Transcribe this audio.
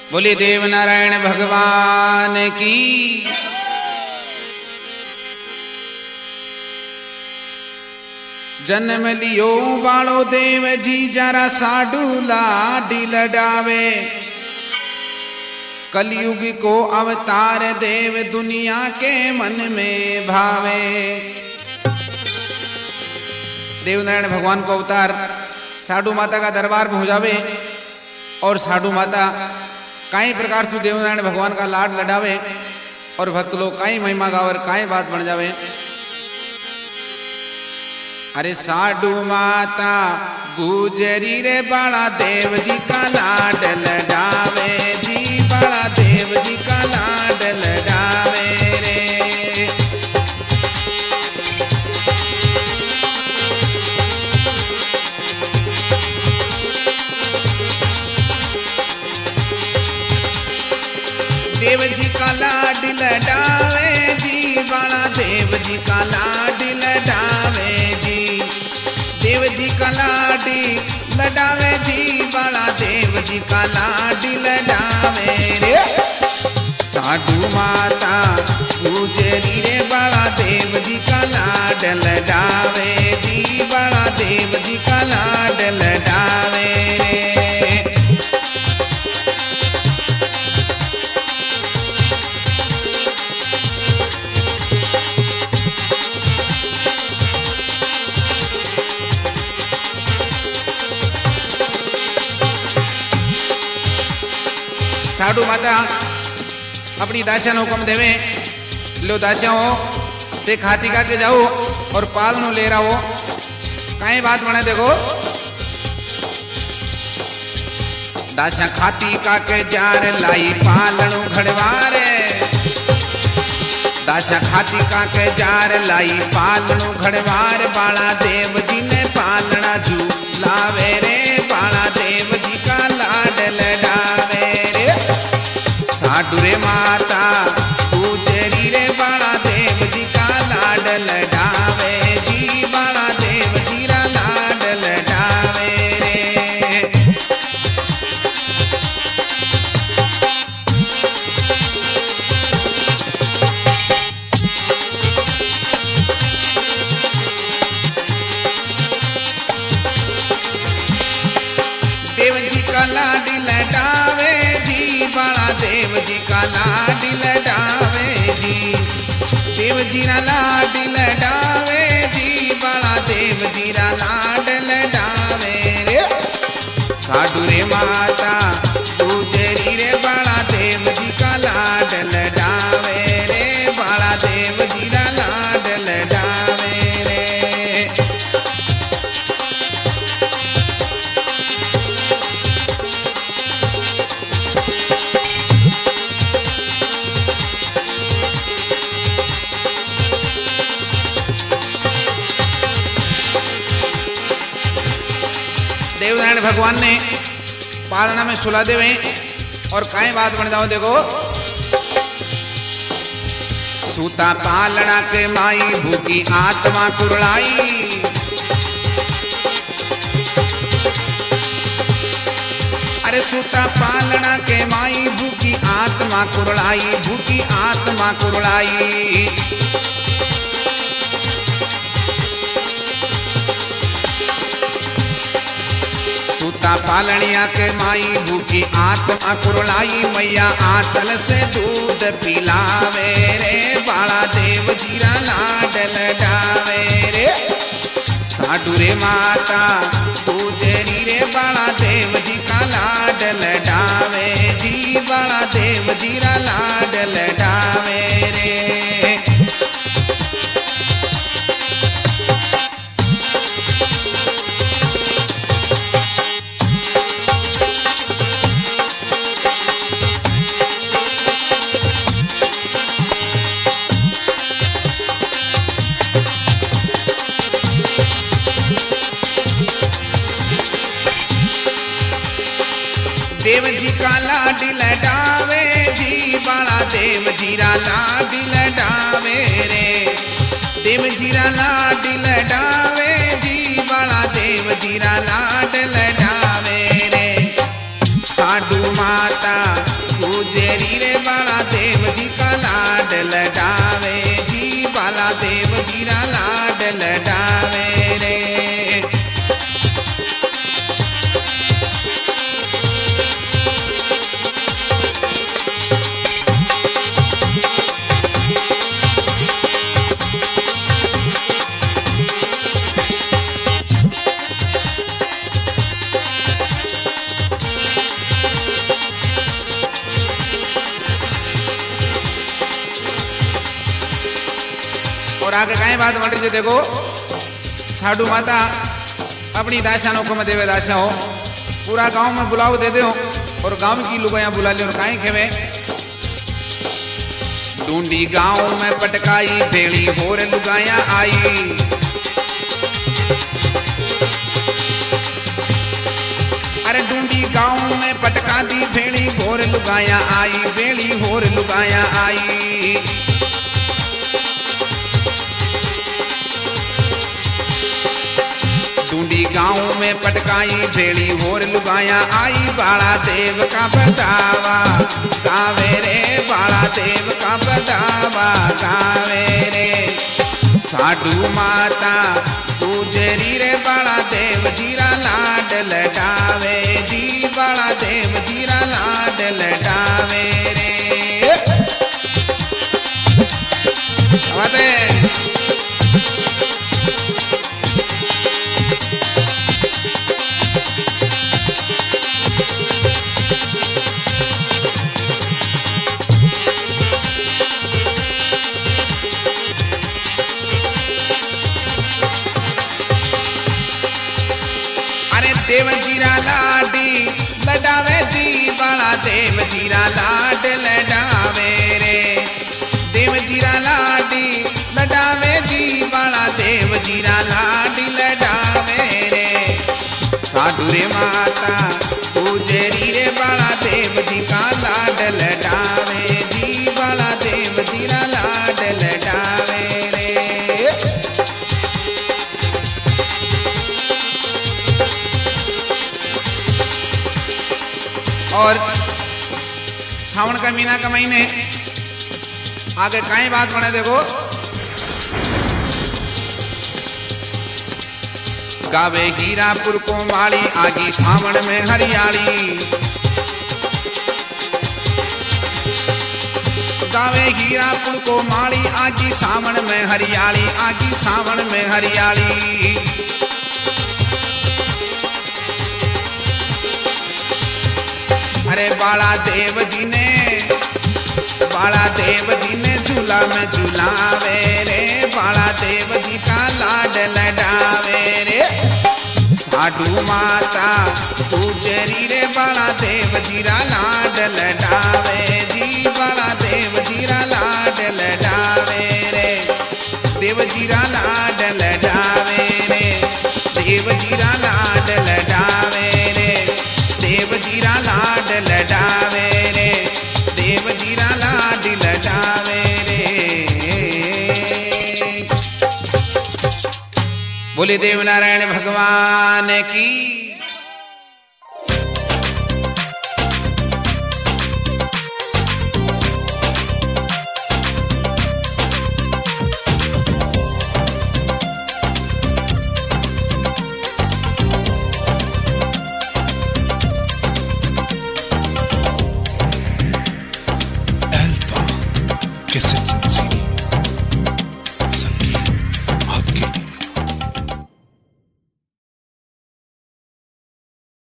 बोले देव नारायण भगवान की। जन्म लियो बालो देव जी जरा साडू लाडी लडावे। कलयुग को अवतार देव दुनिया के मन में भावे। देवनारायण भगवान को अवतार साडू माता का दरबार में हो जावे और साडू माता कई प्रकार से देवनारायण भगवान का लाड लडावे और भक्त लोग कई महिमा गावर कई बात बन जावे। अरे साडू माता गुजरी रे बाला देव जी का लाड लडावे जी, बाला देव जी का लाड लडावे रे। देव जी का लाड लडावे जी, बाला देव जी का लाड लडावे जी। देव जी का लाडी लडावे जी, बाला देव जी का लाडी लडावे रे। साडू माता गुजरी रे बाला देव जी का लाड लडावे जी, बाला देव जी का लाड लडावे रे। साडू माता अपनी दासिया ने हुक्म देवे, लो दासिया हो ते खाती का के जाओ और पाल नो ले रहा हो। कई बात बने देखो, दासिया खाती का के जार लाई पालनु घड़वारे। दासिया खाती का के जार लाई पालनु घड़वार। बाला देव जी ने पालना झूलावे रे, बाला देव जी का लाड लडावे रे। साडू रे माता गुजरी रे बाला देव जी का लाड लडावे जी, बाला देव जी का लाड लडावे रे। देव जी का लाड लडावे जी, बाला देव जी का लाड लडावे जी। देव जी रा लाड लडावे जी, बाला देव जी रा लाड लडावे रे। साडू रे माता गुजरी रे बाला देव जी का लाड लडावे रे, बाला देव जी रा लाड लडावे रे। देवनारायण भगवान ने पालना में सुला देवे और काई बात बन जाओ देखो। सूता पालना के माई भूखी आत्मा कुरलाई। अरे सूता पालना के माई भूखी आत्मा कुरलाई, भूखी आत्मा कुरलाई। सूता पालनिया के माई भूखी आत्मा कुरलाई। मैया आंचल से दूध पिलावे रे, बाला देव जीरा लाड लडावे रे। साडू रे माता गुजरी रे बाला देव जी का लाड लडावे जी, बाला देव जीरा लाड लडावे रे। देव जी का लाड लडावे जी, बाला देव जीरा लाड लडावे रे। देव जीरा लाड लडावे जी, बाला देव जीरा लाड लडावे रे। साडू माता आगे कहीं बात बन रही है देखो साधु माता अपनी दासा नो हुक्म देवे दासा हो पूरा गांव में बुलाओ दे दो और गांव की लुगाया बुला ले और काहे खेवे ढूंढी गांव में पटकाई भेड़ी होर लुगाया आई अरे ढूंढी गांव में पटका दी भेड़ी होर लुगाया आई भेड़ी होर लुगाया आई ढूंढी गांव में पटकाई भेड़ी होर लुगाया आई बाड़ा देव का बदावा गावे रे बाड़ा देव का बदावा गावे रे साधु माता गुजरी रे बाड़ा देव जीरा लाड लटावे जी बाड़ा देव जीरा लाड लटावे रे देव जीरा लाडी लडावे जी बाड़ा देव जीरा लाड लडावे रे देव जीरा लाडी लडावे जी बाड़ा देव जीरा लाडी लडावे रे साधु रे माता गुजरी रे बाड़ा देव जी का लाड लडावे जी बाड़ा देव जीरा लाड लडावे रे और सावन का महीना का महीने आगे काई बात बने देखो गावे हीरापुर को माली आगी सावन में हरियाली गावे हीरापुर को माली आगी सावन में हरियाली आगी सावन में हरियाली अरे बाला देव जी ने झूला में झूलावे रे बाला देव जी का लाड लडावे रे साधु माता गुजरी रे बाला देव जीरा लाड लडावे जी बाला देव जीरा लाड लडावे रे देव जीरा लाड लडावे रे देव जीरा लाड लडावे रे देव जीरा लाड लडावे रे देव जीरा लाड लडावे रे बोले देव नारायण भगवान की Alpha Cassettes.